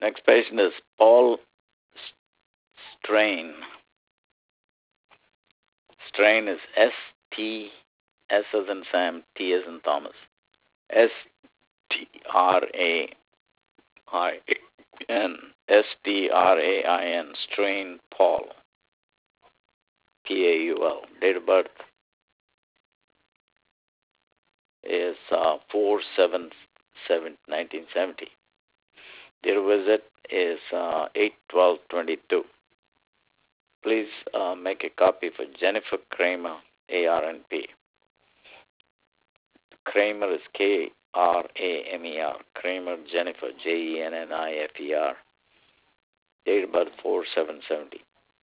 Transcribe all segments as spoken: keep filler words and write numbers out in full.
Next patient is Paul Strain. Strain is S T, S as in Sam, T as in Thomas. S T R A I N. S T R A I N. Strain Paul. P A U L. Date of birth is uh, four seven nineteen seventy. Date of visit is uh, eight twelve twenty-two. Please uh, make a copy for Jennifer Kramer, A R N P. Kramer is K R A M E R. Kramer Jennifer, J E N N I F E R. Date of birth four seven seventy.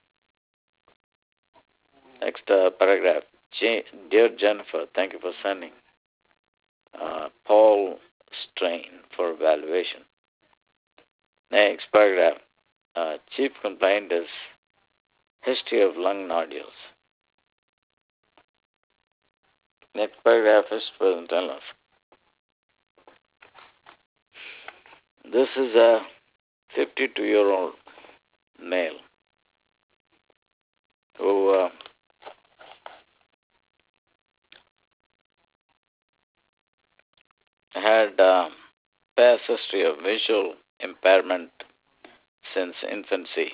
Next uh, paragraph. J- Dear Jennifer, thank you for sending uh, Paul Strain for evaluation. Next paragraph. Uh, chief complaint is history of lung nodules. Next paragraph is present illness. This is a fifty-two-year-old male who uh, had uh, past history of visual impairment since infancy.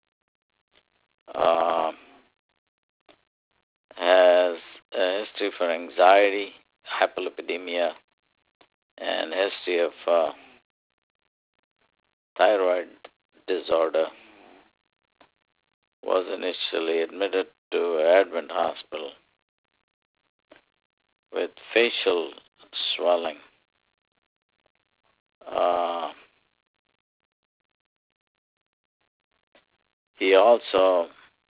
Uh, has a history for anxiety, hyperlipidemia, and history of uh, thyroid disorder. Was initially admitted to Advent Hospital with facial swelling. Uh, he also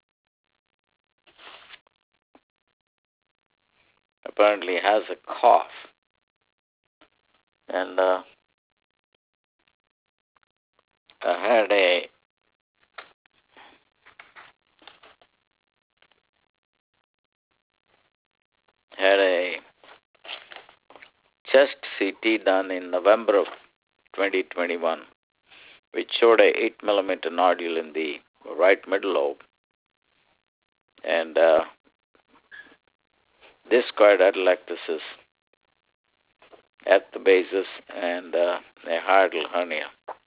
apparently has a cough, and uh, had a had a chest C T done in November of twenty twenty-one, which showed a eight millimeter nodule in the right middle lobe, and uh, discoid atelectasis at the basis, and uh, a hiatal hernia.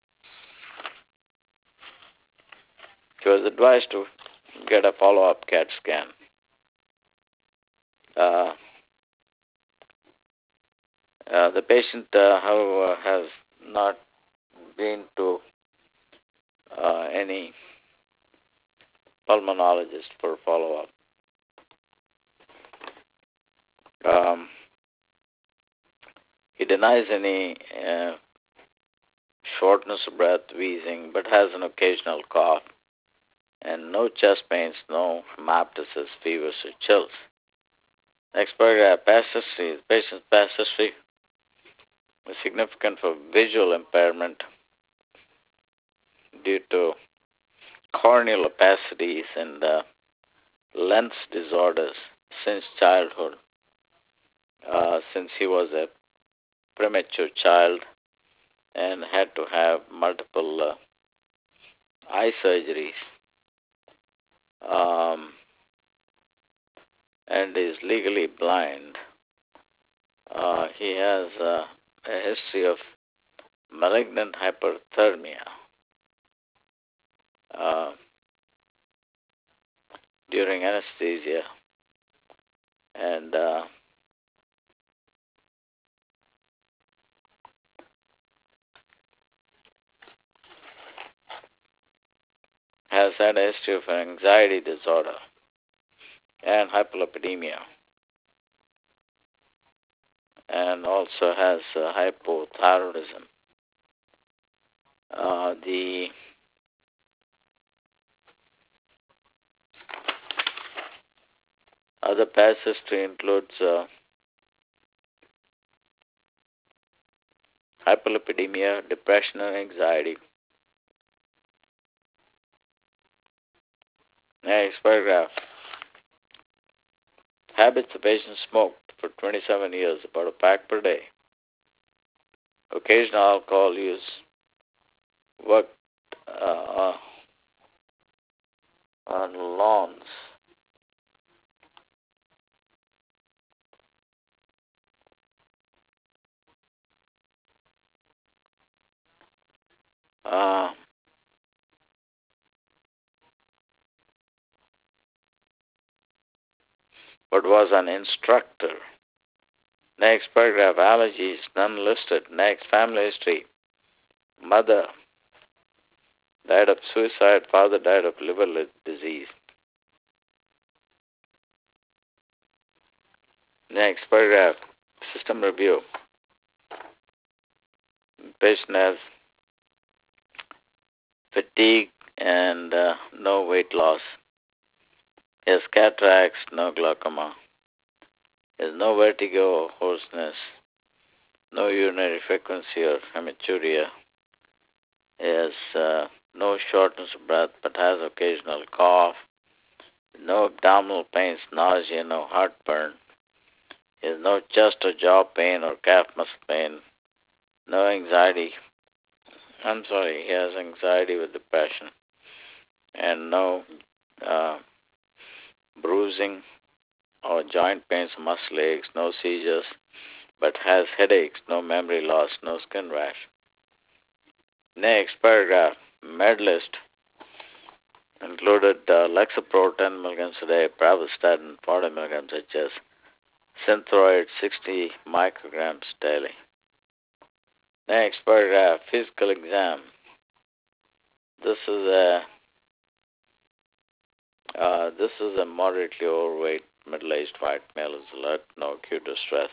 He was advised to get a follow-up C A T scan. Uh, uh, the patient, uh, however, has not been to uh, any pulmonologist for follow-up. Um, he denies any uh, shortness of breath, wheezing, but has an occasional cough, and no chest pains, no hemoptysis, fevers, or chills. Next paragraph, past history. The patient's past history was significant for visual impairment due to corneal opacities and uh, lens disorders since childhood, uh, since he was a premature child and had to have multiple uh, eye surgeries, um, and is legally blind. Uh, he has uh, a history of malignant hyperthermia uh, during anesthesia, and uh, has had a history of anxiety disorder and hyperlipidemia, and also has uh, hypothyroidism. Uh, the other past history includes uh, hyperlipidemia, depression, and anxiety. Next paragraph. Habits: the patient smoked for twenty-seven years, about a pack per day. Occasional alcohol use. Worked uh, on lawns. Uh, but was an instructor. Next paragraph, allergies, none listed. Next, family history. Mother died of suicide, father died of liver disease. Next paragraph, system review. Patient has fatigue and uh, no weight loss. He has cataracts, no glaucoma. He has no vertigo or hoarseness. No urinary frequency or hematuria. He has uh, no shortness of breath but has occasional cough. No abdominal pains, nausea, no heartburn. He has no chest or jaw pain or calf muscle pain. No anxiety. I'm sorry, he has anxiety with depression. And no uh, bruising or joint pains, muscle aches, no seizures, but has headaches, no memory loss, no skin rash. Next paragraph, med list included uh, Lexapro ten milligrams a day, Pravastatin forty milligrams H S, Synthroid sixty micrograms daily. Next paragraph, physical exam. This is a uh, this is a moderately overweight, middle-aged white male is alert, no acute distress,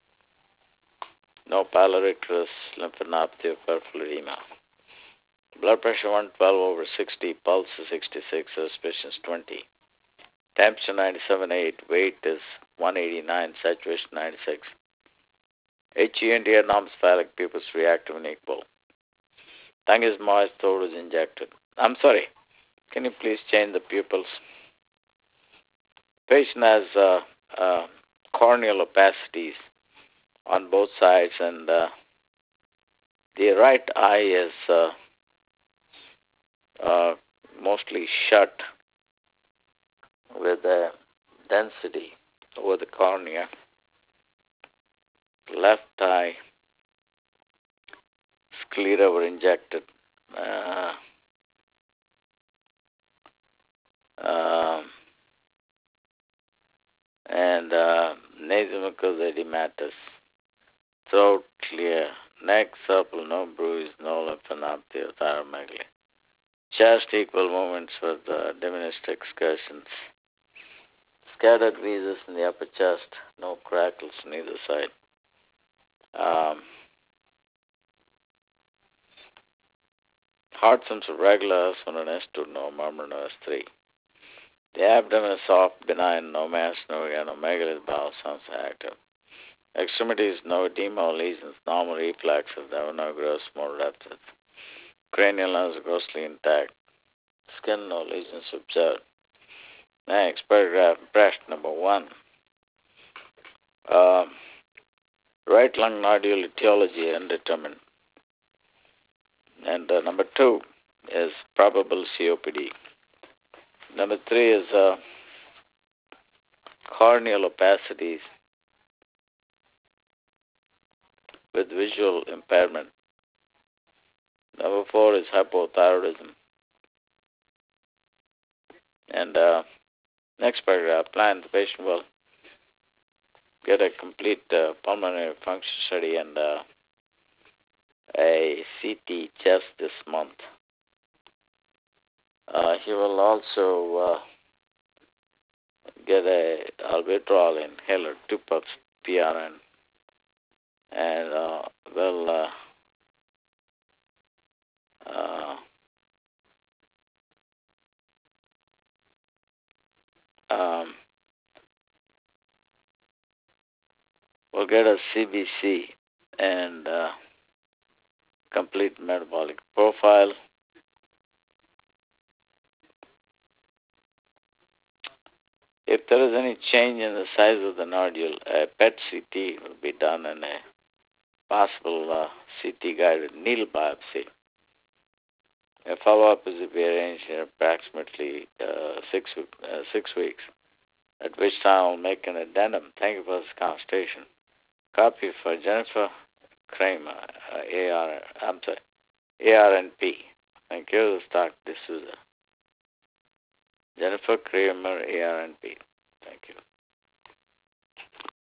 no pylorictus, lymphadenopathy, or peripheral edema. Blood pressure one twelve over sixty, pulse is sixty-six, suspicion is twenty. Temperature ninety-seven point eight, weight is one eighty-nine, saturation ninety-six. H E N D anormophallic, pupils reactive and equal. Tongue is moist, throat is injected. I'm sorry, can you please change the pupils? Patient has uh, uh, corneal opacities on both sides, and uh, the right eye is uh, uh, mostly shut with a density over the cornea. Left eye sclera were injected. Uh, uh, and uh, nasomycosis edematous. Throat clear. Neck supple, no bruise, no lymphadenopathy or thyromegaly. Chest equal movements with uh, diminished excursions. Scattered viscera in the upper chest, no crackles on either side. Um, heart symptoms regular, S one and S two, no murmur, no S three. The abdomen is soft, benign, no mass, no organomegaly, the bowel sounds active. Extremities, no edema or lesions, normal reflexes, there were no gross motor deficits. Cranial nerves are grossly intact. Skin, no lesions observed. Next paragraph, breast number one. Uh, right lung nodule etiology undetermined. And uh, number two is probable C O P D. Number three is uh, corneal opacities with visual impairment. Number four is hypothyroidism. And uh, next paragraph, plan the patient will get a complete uh, pulmonary function study and uh, a C T chest this month. Uh, he will also uh, get a albuterol inhaler, two puffs P R N, and uh, will uh, uh, um, will get a C B C and uh, complete metabolic profile. If there is any change in the size of the nodule, a P E T C T will be done and a possible uh, C T guided needle biopsy. A follow-up is to be arranged in approximately uh, six uh, six weeks, at which time I'll make an addendum. Thank you for this conversation. Copy for Jennifer Kramer, uh, A R, I'm sorry, A R N P. Thank you, Doctor D'Souza. Jennifer Kramer, A R N P. Thank you.